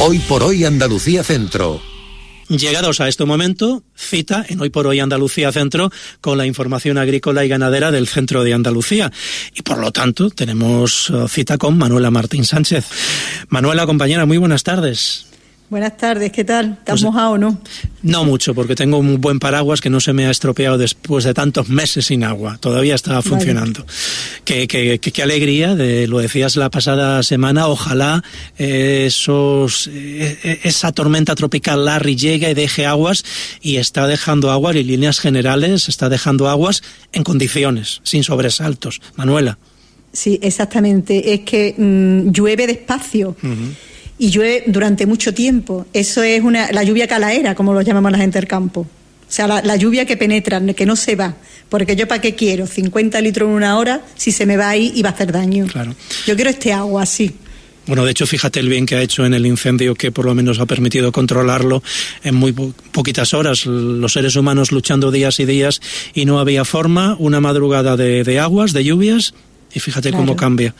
Hoy por Hoy Andalucía Centro. Llegados a este momento, cita en Hoy por Hoy Andalucía Centro con la información agrícola y ganadera del centro de Andalucía. Y por lo tanto, tenemos cita con Manuela Martín Sánchez. Manuela, compañera, muy buenas tardes. Buenas tardes, ¿qué tal? ¿Te has mojado o no? No mucho, porque tengo un buen paraguas que no se me ha estropeado después de tantos meses sin agua. Todavía está funcionando. Vale. Qué alegría, lo decías la pasada semana, ojalá esa tormenta tropical Larry llegue y deje aguas, y está dejando aguas, y en líneas generales está dejando aguas en condiciones, sin sobresaltos. Manuela. Sí, exactamente. Es que llueve despacio. Uh-huh. Y llueve durante mucho tiempo. Eso es la lluvia calaera, como lo llamamos la gente del campo. O sea, la lluvia que penetra, que no se va. Porque yo, ¿para qué quiero 50 litros en una hora si se me va ahí y va a hacer daño? Claro. Yo quiero este agua así. Bueno, de hecho, fíjate el bien que ha hecho en el incendio, que por lo menos ha permitido controlarlo en muy poquitas horas. Los seres humanos luchando días y días y no había forma. Una madrugada de aguas, de lluvias, y fíjate cómo cambia.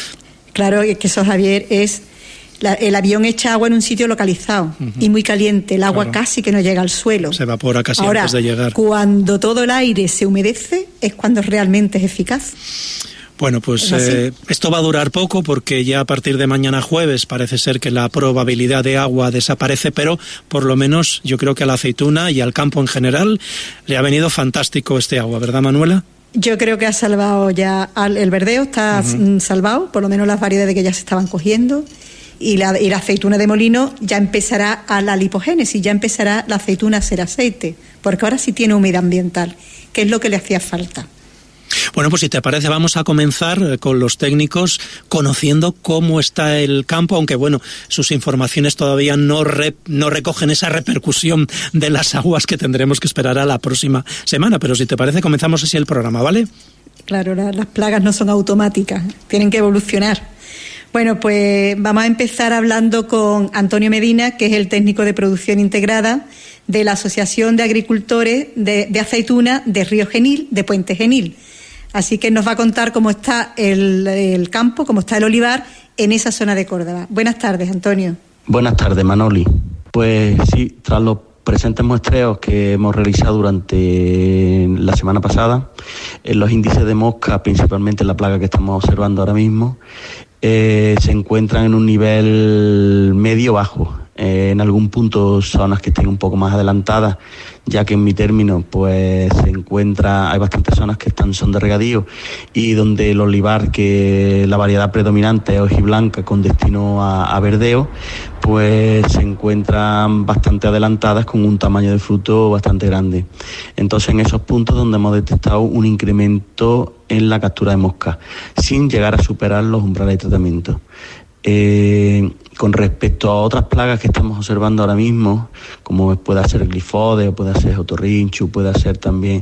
Claro, es que eso, Javier, es... el avión echa agua en un sitio localizado, uh-huh, y muy caliente, el agua casi que no llega al suelo. Se evapora casi ahora, antes de llegar. Cuando todo el aire se humedece es cuando realmente es eficaz. Bueno, pues esto va a durar poco, porque ya a partir de mañana jueves parece ser que la probabilidad de agua desaparece, pero por lo menos yo creo que a la aceituna y al campo en general le ha venido fantástico este agua, ¿verdad, Manuela? Yo creo que ha salvado ya el verdeo, está uh-huh, salvado, por lo menos las variedades que ya se estaban cogiendo. Y la aceituna de molino ya empezará a la lipogénesis, ya empezará la aceituna a ser aceite, porque ahora sí tiene humedad ambiental, que es lo que le hacía falta. Bueno, pues si te parece, vamos a comenzar con los técnicos conociendo cómo está el campo, aunque bueno, sus informaciones todavía no recogen esa repercusión de las aguas que tendremos que esperar a la próxima semana, pero si te parece, comenzamos así el programa, ¿vale? Claro, las plagas no son automáticas, tienen que evolucionar. Bueno, pues vamos a empezar hablando con Antonio Medina, que es el técnico de producción integrada de la Asociación de Agricultores de Aceituna de Río Genil, de Puente Genil. Así que nos va a contar cómo está el campo, cómo está el olivar en esa zona de Córdoba. Buenas tardes, Antonio. Buenas tardes, Manoli. Pues sí, tras los presentes muestreos que hemos realizado durante la semana pasada, en los índices de mosca, principalmente la plaga que estamos observando ahora mismo, se encuentran en un nivel medio-bajo. En algún punto zonas que estén un poco más adelantadas, ya que en mi término pues hay bastantes zonas que son de regadío, y donde el olivar, que la variedad predominante es hojiblanca con destino a verdeo, pues se encuentran bastante adelantadas con un tamaño de fruto bastante grande. Entonces, en esos puntos donde hemos detectado un incremento en la captura de mosca, sin llegar a superar los umbrales de tratamiento. Con respecto a otras plagas que estamos observando ahora mismo, como puede ser el glifode, o puede ser otorrinchu, puede ser también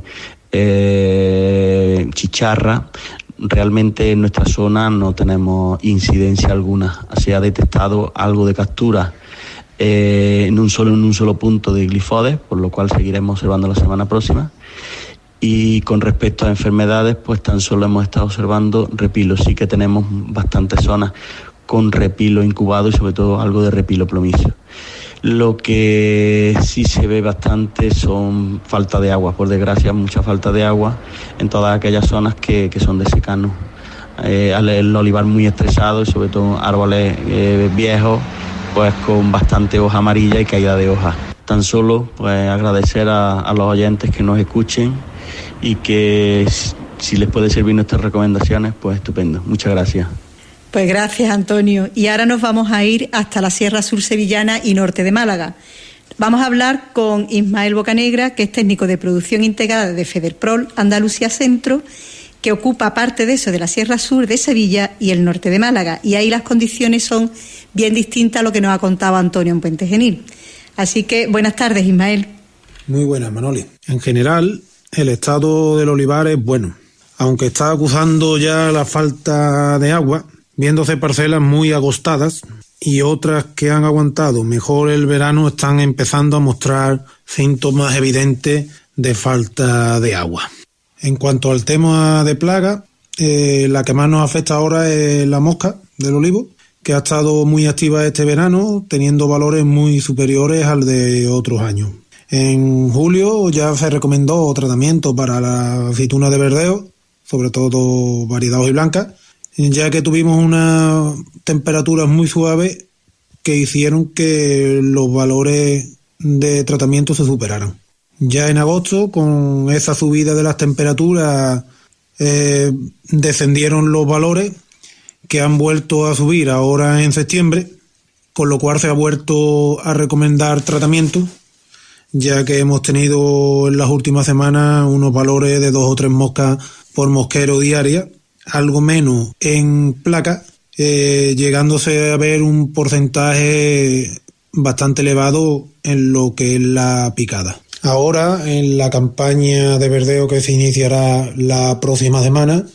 chicharra, realmente en nuestra zona no tenemos incidencia alguna. Se ha detectado algo de captura en un solo punto de glifodes, por lo cual seguiremos observando la semana próxima. Y con respecto a enfermedades, pues tan solo hemos estado observando repilo. Sí que tenemos bastantes zonas con repilo incubado y sobre todo algo de repilo plomicio. Lo que sí se ve bastante son falta de agua, por desgracia mucha falta de agua en todas aquellas zonas que son de secano. El olivar muy estresado y sobre todo árboles viejos, pues con bastante hoja amarilla y caída de hojas. Tan solo pues agradecer a los oyentes que nos escuchen, y que si les puede servir nuestras recomendaciones, pues estupendo. Muchas gracias. Pues gracias, Antonio. Y ahora nos vamos a ir hasta la Sierra Sur Sevillana y norte de Málaga. Vamos a hablar con Ismael Bocanegra, que es técnico de producción integrada de Federprol Andalucía Centro, que ocupa parte de eso, de la Sierra Sur de Sevilla y el norte de Málaga. Y ahí las condiciones son bien distintas a lo que nos ha contado Antonio en Puente Genil. Así que buenas tardes, Ismael. Muy buenas, Manoli. En general, el estado del olivar es bueno, aunque está acusando ya la falta de agua, viéndose parcelas muy agostadas, y otras que han aguantado mejor el verano están empezando a mostrar síntomas evidentes de falta de agua. En cuanto al tema de plaga, la que más nos afecta ahora es la mosca del olivo, que ha estado muy activa este verano, teniendo valores muy superiores al de otros años. En julio ya se recomendó tratamiento para la aceituna de verdeo, sobre todo variedad hojiblanca, ya que tuvimos unas temperaturas muy suaves que hicieron que los valores de tratamiento se superaran. Ya en agosto, con esa subida de las temperaturas, descendieron los valores, que han vuelto a subir ahora en septiembre, con lo cual se ha vuelto a recomendar tratamiento, ya que hemos tenido en las últimas semanas unos valores de 2 o 3 moscas por mosquero diaria, algo menos en placa, llegándose a ver un porcentaje bastante elevado en lo que es la picada. Ahora, en la campaña de verdeo que se iniciará la próxima semana,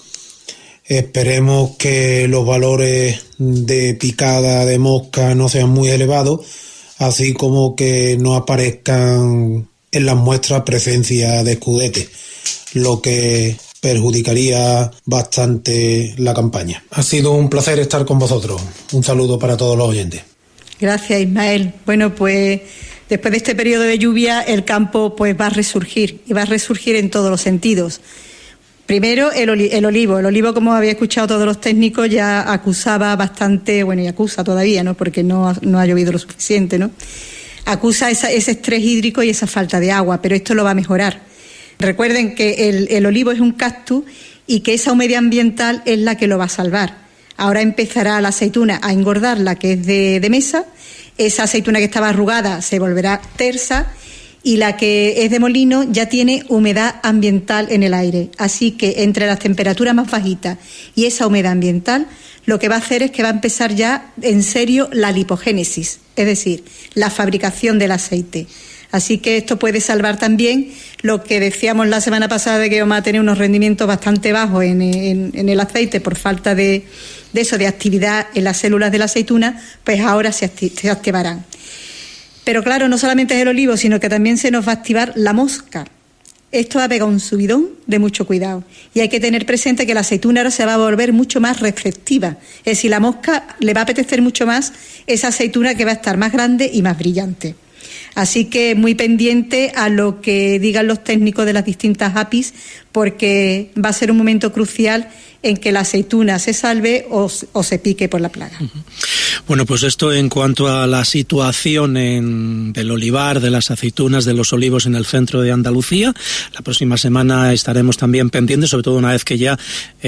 esperemos que los valores de picada de mosca no sean muy elevados, así como que no aparezcan en las muestras presencia de escudete, lo que perjudicaría bastante la campaña. Ha sido un placer estar con vosotros. Un saludo para todos los oyentes. Gracias, Ismael. Bueno, pues después de este periodo de lluvia el campo pues va a resurgir, y va a resurgir en todos los sentidos. Primero, el olivo, como había escuchado todos los técnicos, ya acusaba bastante, bueno, y acusa todavía, ¿no? Porque no ha llovido lo suficiente, ¿no? Acusa ese estrés hídrico y esa falta de agua, pero esto lo va a mejorar. Recuerden que el olivo es un cactus y que esa humedad ambiental es la que lo va a salvar. Ahora empezará la aceituna a engordar, la que es de mesa, esa aceituna que estaba arrugada se volverá tersa, y la que es de molino ya tiene humedad ambiental en el aire. Así que entre las temperaturas más bajitas y esa humedad ambiental, lo que va a hacer es que va a empezar ya en serio la lipogénesis, es decir, la fabricación del aceite. Así que esto puede salvar también lo que decíamos la semana pasada, de que vamos a tener unos rendimientos bastante bajos en el aceite por falta de actividad en las células de la aceituna, pues ahora se activarán. Pero claro, no solamente es el olivo, sino que también se nos va a activar la mosca. Esto va a pegar un subidón de mucho cuidado. Y hay que tener presente que la aceituna ahora se va a volver mucho más receptiva. Es decir, la mosca le va a apetecer mucho más esa aceituna, que va a estar más grande y más brillante. Así que muy pendiente a lo que digan los técnicos de las distintas APIs, porque va a ser un momento crucial en que la aceituna se salve o se pique por la plaga. Bueno, pues esto en cuanto a la situación del olivar, de las aceitunas, de los olivos en el centro de Andalucía. La próxima semana estaremos también pendientes, sobre todo una vez que ya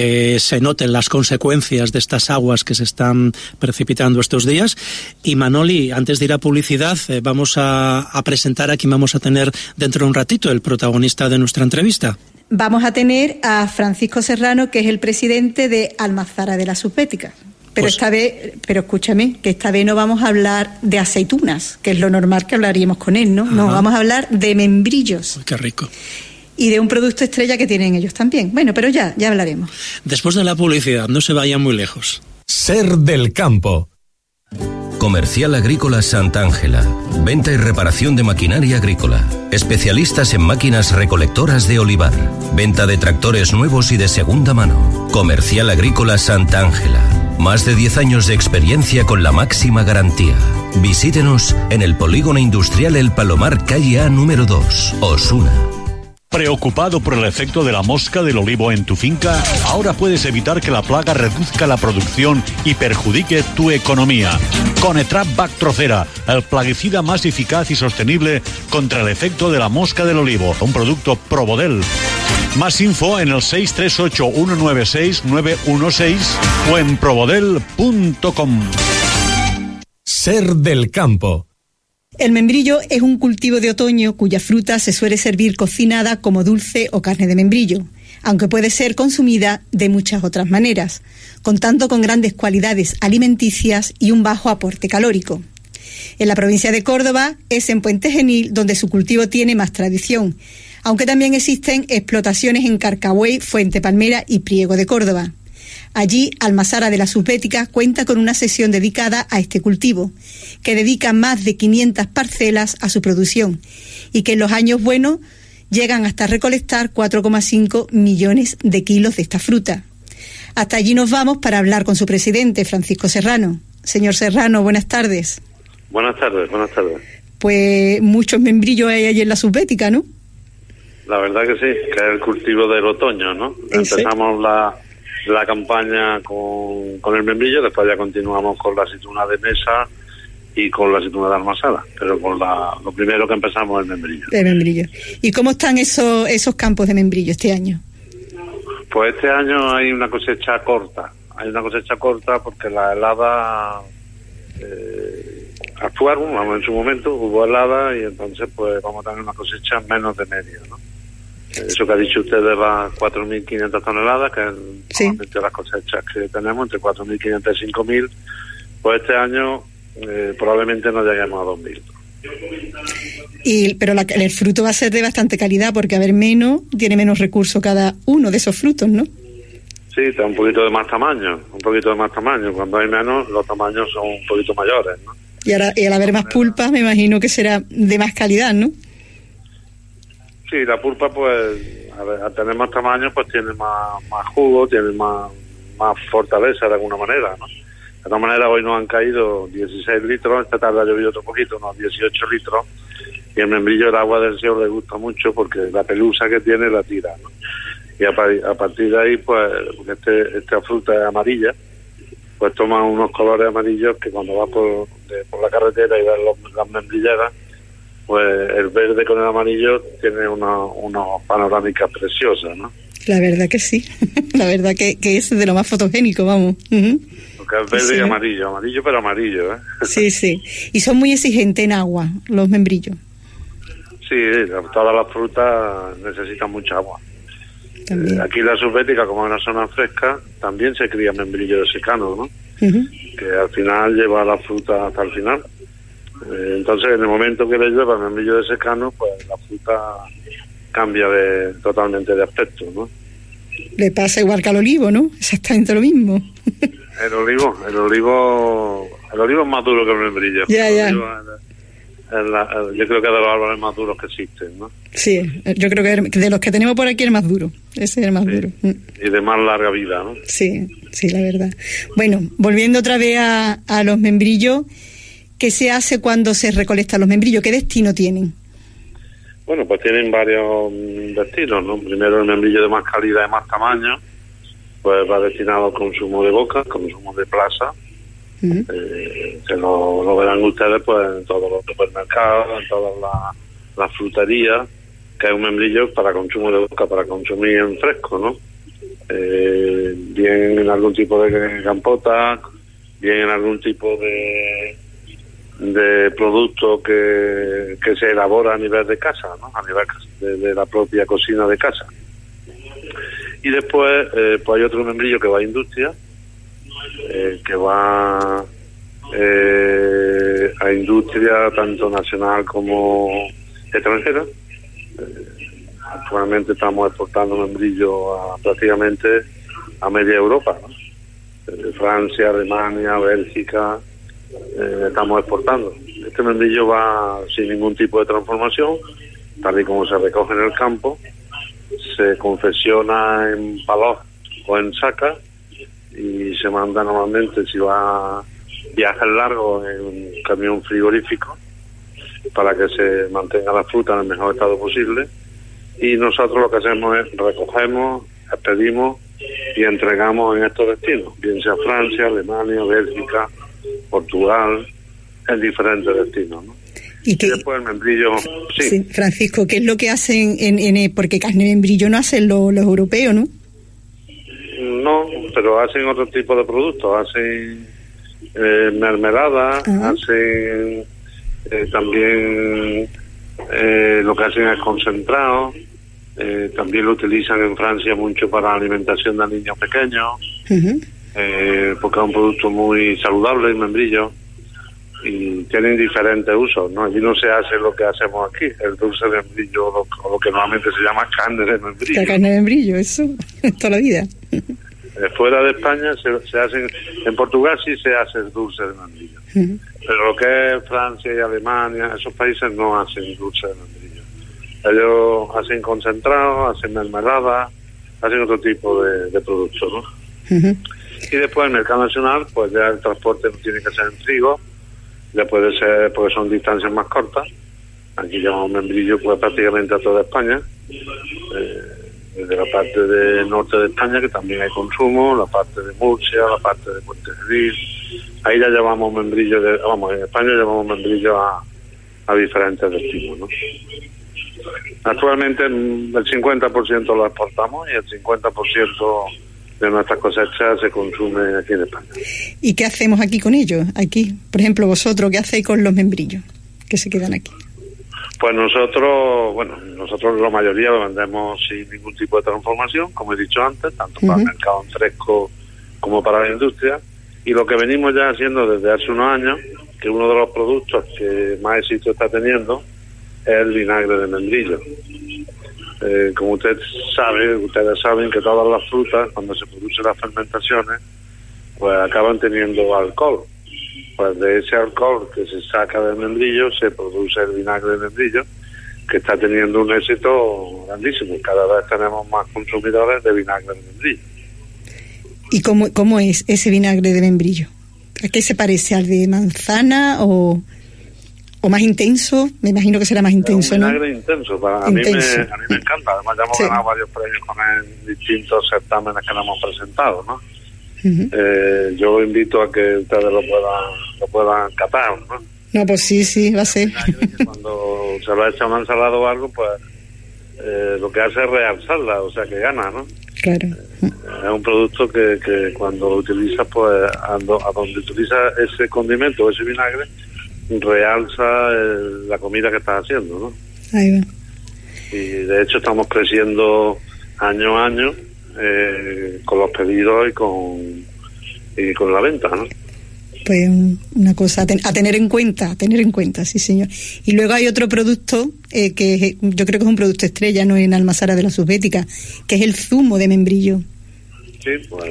se noten las consecuencias de estas aguas que se están precipitando estos días. Y Manoli, antes de ir a publicidad, vamos a presentar a quien vamos a tener dentro de un ratito, el protagonista de nuestra entrevista. Vamos a tener a Francisco Serrano, que es el presidente de Almazara de la Subbética. Pero escúchame, que esta vez no vamos a hablar de aceitunas, que es lo normal que hablaríamos con él, ¿no? No, vamos a hablar de membrillos. Qué rico. Y de un producto estrella que tienen ellos también. Bueno, pero ya hablaremos. Después de la publicidad, no se vayan muy lejos. Ser del campo. Comercial Agrícola Santa Ángela. Venta y reparación de maquinaria agrícola. Especialistas en máquinas recolectoras de olivar. Venta de tractores nuevos y de segunda mano. Comercial Agrícola Santa Ángela. Más de 10 años de experiencia con la máxima garantía. Visítenos en el Polígono Industrial El Palomar, calle A número 2, Osuna. ¿Preocupado por el efecto de la mosca del olivo en tu finca? Ahora puedes evitar que la plaga reduzca la producción y perjudique tu economía. Conetrap Bactrocera, el plaguicida más eficaz y sostenible contra el efecto de la mosca del olivo. Un producto Probodel. Más info en el 638-196-916 o en probodel.com. Ser del campo. El membrillo es un cultivo de otoño cuya fruta se suele servir cocinada como dulce o carne de membrillo, aunque puede ser consumida de muchas otras maneras, contando con grandes cualidades alimenticias y un bajo aporte calórico. En la provincia de Córdoba es en Puente Genil donde su cultivo tiene más tradición, aunque también existen explotaciones en Carcabuey, Fuente Palmera y Priego de Córdoba. Allí, Almazara de la Subbética cuenta con una sección dedicada a este cultivo, que dedica más de 500 parcelas a su producción y que en los años buenos llegan hasta recolectar 4,5 millones de kilos de esta fruta. Hasta allí nos vamos para hablar con su presidente, Francisco Serrano. Señor Serrano, buenas tardes. Buenas tardes. Pues muchos membrillos hay allí en la Subbética, ¿no? La verdad que sí, que es el cultivo del otoño, ¿no? Empezamos la campaña con el membrillo, después ya continuamos con la aceituna de mesa y con la aceituna de almazara, pero con lo primero que empezamos es el membrillo. El membrillo. ¿Y cómo están esos campos de membrillo este año? Pues este año hay una cosecha corta. Porque las heladas actuaron, vamos, en su momento hubo heladas y entonces pues vamos a tener una cosecha menos de media, ¿no? Eso que ha dicho usted de las 4.500 toneladas, que es normalmente las cosechas que tenemos, entre 4.500 y 5.000, pues este año probablemente no lleguemos a 2.000. Pero el fruto va a ser de bastante calidad, porque tiene menos recursos cada uno de esos frutos, ¿no? Sí, está un poquito de más tamaño. Cuando hay menos, los tamaños son un poquito mayores, ¿no? Y al haber más pulpa, me imagino que será de más calidad, ¿no? Sí, la pulpa, pues, al tener más tamaño, pues tiene más jugo, tiene más fortaleza de alguna manera, ¿no? De todas maneras, hoy nos han caído 16 litros, esta tarde ha llovido otro poquito, unos 18 litros, y el membrillo, el agua del cielo, le gusta mucho porque la pelusa que tiene la tira, ¿no? Y a partir de ahí, pues, esta fruta es amarilla, pues toma unos colores amarillos que cuando vas por la carretera y ves las membrilleras, pues el verde con el amarillo tiene una panorámica preciosa, ¿no? La verdad que sí, la verdad que es de lo más fotogénico, vamos. Porque es verde y amarillo pero amarillo, ¿eh? Sí, y son muy exigentes en agua, los membrillos. Sí, todas las frutas necesitan mucha agua. Aquí la Subbética, como es una zona fresca, también se cría membrillo de secano, ¿no? Que al final lleva la fruta hasta el final. Entonces, en el momento que le llueva el membrillo de secano, pues la fruta cambia totalmente de aspecto, ¿no? Le pasa igual que al olivo, ¿no? Exactamente lo mismo. El olivo es más duro que el membrillo. Ya. Yo creo que es de los árboles más duros que existen, ¿no? Sí, yo creo que de los que tenemos por aquí el más duro. Ese es el más duro. Y de más larga vida, ¿no? Sí, la verdad. Bueno, volviendo otra vez a los membrillos, ¿qué se hace cuando se recolectan los membrillos? ¿Qué destino tienen? Bueno, pues tienen varios destinos, ¿no? Primero, el membrillo de más calidad y más tamaño, pues va destinado al consumo de boca, consumo de plaza. Que lo verán ustedes pues en todos los supermercados, en todas las fruterías, que es un membrillo para consumo de boca, para consumir en fresco, ¿no? Bien en algún tipo de campota, bien en algún tipo de producto que se elabora a nivel de casa, ¿no? A nivel de la propia cocina de casa. Y después pues hay otro membrillo que va a industria, que va a industria tanto nacional como extranjera. Actualmente estamos exportando membrillo prácticamente a media Europa, ¿no? Francia, Alemania, Bélgica, estamos exportando. Este membrillo va sin ningún tipo de transformación, tal y como se recoge en el campo, se confecciona en palos o en sacas y se manda normalmente, si va viajes largos, en un camión frigorífico para que se mantenga la fruta en el mejor estado posible. Y nosotros lo que hacemos es recogemos, expedimos y entregamos en estos destinos, bien sea Francia, Alemania, Bélgica, Portugal, en diferentes destinos, ¿no? Y después el membrillo, sí, Francisco, ¿qué es lo que hacen porque carne de membrillo no hacen los europeos, ¿no? No, pero hacen otro tipo de productos, hacen mermelada, hacen también lo que hacen es concentrado, también lo utilizan en Francia mucho para la alimentación de niños pequeños, porque es un producto muy saludable el membrillo y tienen diferentes usos, ¿no? Allí no se hace lo que hacemos aquí, el dulce de membrillo, o lo que normalmente se llama carne de membrillo. La carne de membrillo, eso, toda la vida. Fuera de España se hacen, en Portugal sí se hace el dulce de membrillo, pero lo que es Francia y Alemania, esos países no hacen dulce de membrillo. Ellos hacen concentrado, hacen mermelada, hacen otro tipo de productos, ¿no? Y después en el mercado nacional, pues ya el transporte no tiene que ser en trigo, ya puede ser, porque son distancias más cortas. Aquí llevamos membrillo pues prácticamente a toda España, desde la parte del norte de España, que también hay consumo, la parte de Murcia, la parte de Puente Genil. Ahí ya llevamos membrillo, en España llevamos membrillo a diferentes destinos, ¿no? Actualmente el 50% lo exportamos y el 50% de nuestras cosechas se consume aquí en España. ¿Y qué hacemos aquí con ellos? Aquí, por ejemplo, vosotros, ¿qué hacéis con los membrillos que se quedan aquí? Pues nosotros la mayoría lo vendemos sin ningún tipo de transformación, como he dicho antes, tanto para el mercado en fresco como para la industria. Y lo que venimos ya haciendo desde hace unos años, que uno de los productos que más éxito está teniendo es el vinagre de membrillo. Como ustedes saben que todas las frutas, cuando se producen las fermentaciones, pues acaban teniendo alcohol. Pues de ese alcohol que se saca del membrillo se produce el vinagre de membrillo, que está teniendo un éxito grandísimo. Cada vez tenemos más consumidores de vinagre de membrillo. ¿Y cómo es ese vinagre de membrillo? ¿A qué se parece? ¿Al de manzana o más intenso? Me imagino que será más intenso, ¿no? Un vinagre intenso. A mí me encanta. Además ya hemos ganado varios premios con él en distintos certámenes que nos hemos presentado, ¿no? Yo invito a que ustedes lo puedan catar, ¿no? No, pues sí, va a ser. Cuando se lo echa una ensalada o algo, pues lo que hace es realzarla, o sea que gana, ¿no? Claro. Es un producto que cuando lo utilizas, pues a donde utiliza ese condimento, ese vinagre, realza la comida que estás haciendo, ¿no? Ahí va. Y de hecho estamos creciendo año a año con los pedidos y con la venta, ¿no? Pues una cosa a tener en cuenta, sí señor. Y luego hay otro producto que yo creo que es un producto estrella, no en Almazara de la Subbética, que es el zumo de membrillo. Sí, pues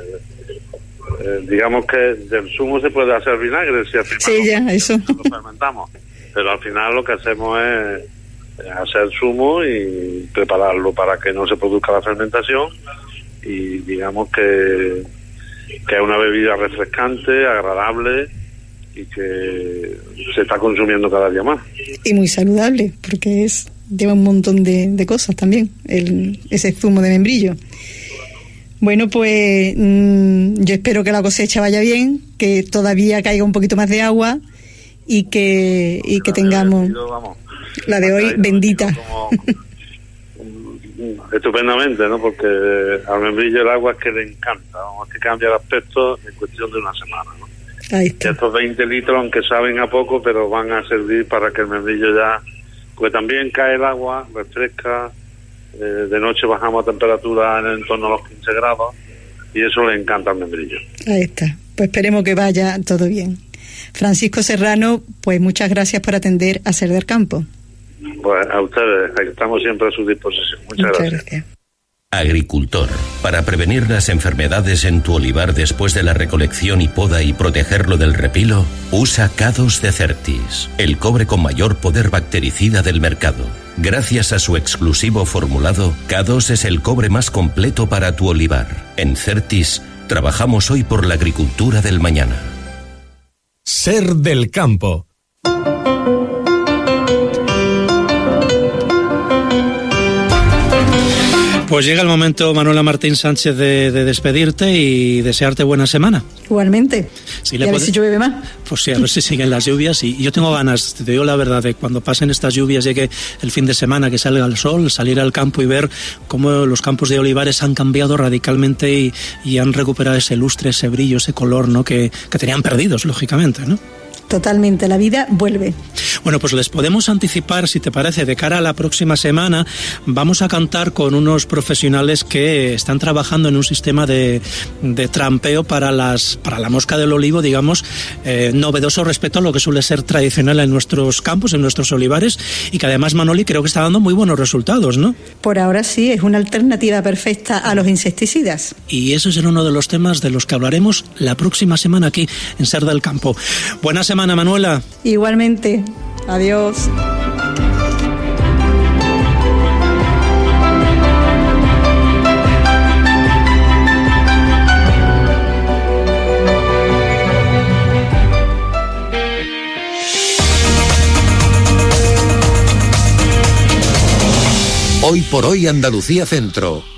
digamos que del zumo se puede hacer vinagre si al final eso lo fermentamos, pero al final lo que hacemos es hacer zumo y prepararlo para que no se produzca la fermentación, y digamos que es una bebida refrescante, agradable y que se está consumiendo cada día más. Y muy saludable, porque lleva un montón de cosas también, ese zumo de membrillo. Bueno, pues yo espero que la cosecha vaya bien, que todavía caiga un poquito más de agua y que tengamos la de hoy bendita. Estupendamente, ¿no? Porque al membrillo el agua es que le encanta, es que cambia el aspecto en cuestión de una semana, ¿no? Ahí está. Estos 20 litros, aunque saben a poco, pero van a servir para que el membrillo ya, porque también cae el agua, refresca, de noche bajamos a temperatura en torno a los 15 grados y eso le encanta al membrillo. Ahí está, pues esperemos que vaya todo bien. Francisco Serrano, pues muchas gracias por atender a Ser del Campo. Pues a ustedes, estamos siempre a su disposición. Muchas gracias. Agricultor, para prevenir las enfermedades en tu olivar después de la recolección y poda y protegerlo del repilo, usa K2 de Certis, el cobre con mayor poder bactericida del mercado. Gracias a su exclusivo formulado, K2 es el cobre más completo para tu olivar. En Certis, trabajamos hoy por la agricultura del mañana. Ser del Campo. Pues llega el momento, Manuela Martín Sánchez, de despedirte y desearte buena semana. Igualmente. Si y a ver si llueve más. Pues sí, a ver si siguen las lluvias. Y yo tengo ganas, te digo la verdad, de cuando pasen estas lluvias, llegue el fin de semana, que salga el sol, salir al campo y ver cómo los campos de olivares han cambiado radicalmente y han recuperado ese lustre, ese brillo, ese color, ¿no? que tenían perdidos, lógicamente, ¿no? Totalmente, la vida vuelve. Bueno, pues les podemos anticipar, si te parece, de cara a la próxima semana, vamos a cantar con unos profesionales que están trabajando en un sistema de trampeo para la mosca del olivo, digamos, novedoso respecto a lo que suele ser tradicional en nuestros campos, en nuestros olivares, y que además, Manoli, creo que está dando muy buenos resultados, ¿no? Por ahora sí, es una alternativa perfecta a los insecticidas. Y eso será uno de los temas de los que hablaremos la próxima semana aquí en Ser del Campo. Buena semana, Manuela. Igualmente. Adiós. Hoy por hoy Andalucía Centro.